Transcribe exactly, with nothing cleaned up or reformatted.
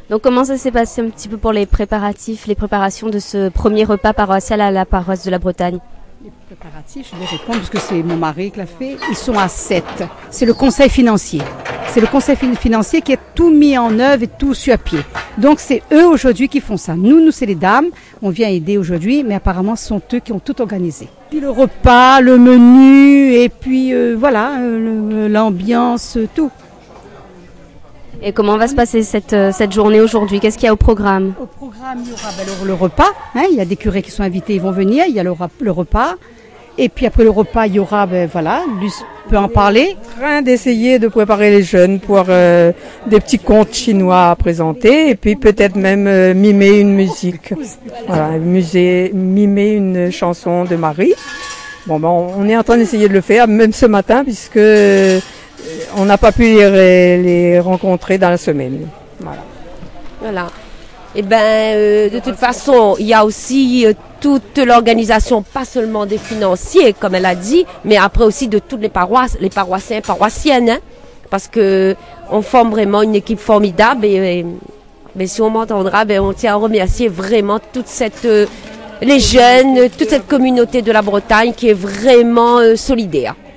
Donc comment ça s'est passé un petit peu pour les préparatifs, les préparations de ce premier repas paroissial à la paroisse de la Bretagne? Les préparatifs, je vais répondre parce que c'est mon mari qui l'a fait, ils sont à sept. C'est le conseil financier. C'est le conseil financier qui a tout mis en œuvre et tout sur pied. Donc c'est eux aujourd'hui qui font ça. Nous, nous c'est les dames, on vient aider aujourd'hui, mais apparemment ce sont eux qui ont tout organisé. Puis le repas, le menu, et puis euh, voilà, euh, l'ambiance, tout. Et comment va se passer cette, cette journée aujourd'hui? Qu'est-ce qu'il y a au programme? Au programme, il y aura ben, le, le repas. Hein, il y a des curés qui sont invités, ils vont venir. Il y a le, le repas. Et puis après le repas, il y aura, ben voilà, Luce peut en parler. En train d'essayer de préparer les jeunes pour euh, des petits contes chinois à présenter. Et puis peut-être même euh, mimer une musique. Voilà, musée, mimer une chanson de Marie. Bon, ben, on est en train d'essayer de le faire, même ce matin, puisque... Euh, on n'a pas pu les, les rencontrer dans la semaine. Voilà. Voilà. Et ben, euh, de toute façon, il y a aussi euh, toute l'organisation, pas seulement des financiers, comme elle a dit, mais après aussi de toutes les paroisses, les paroissiens, paroissiennes, hein, parce que on forme vraiment une équipe formidable. Et, et mais si on m'entendra, ben on tient à remercier vraiment toute cette, euh, les jeunes, toute cette communauté de la Bretagne qui est vraiment euh, solidaire.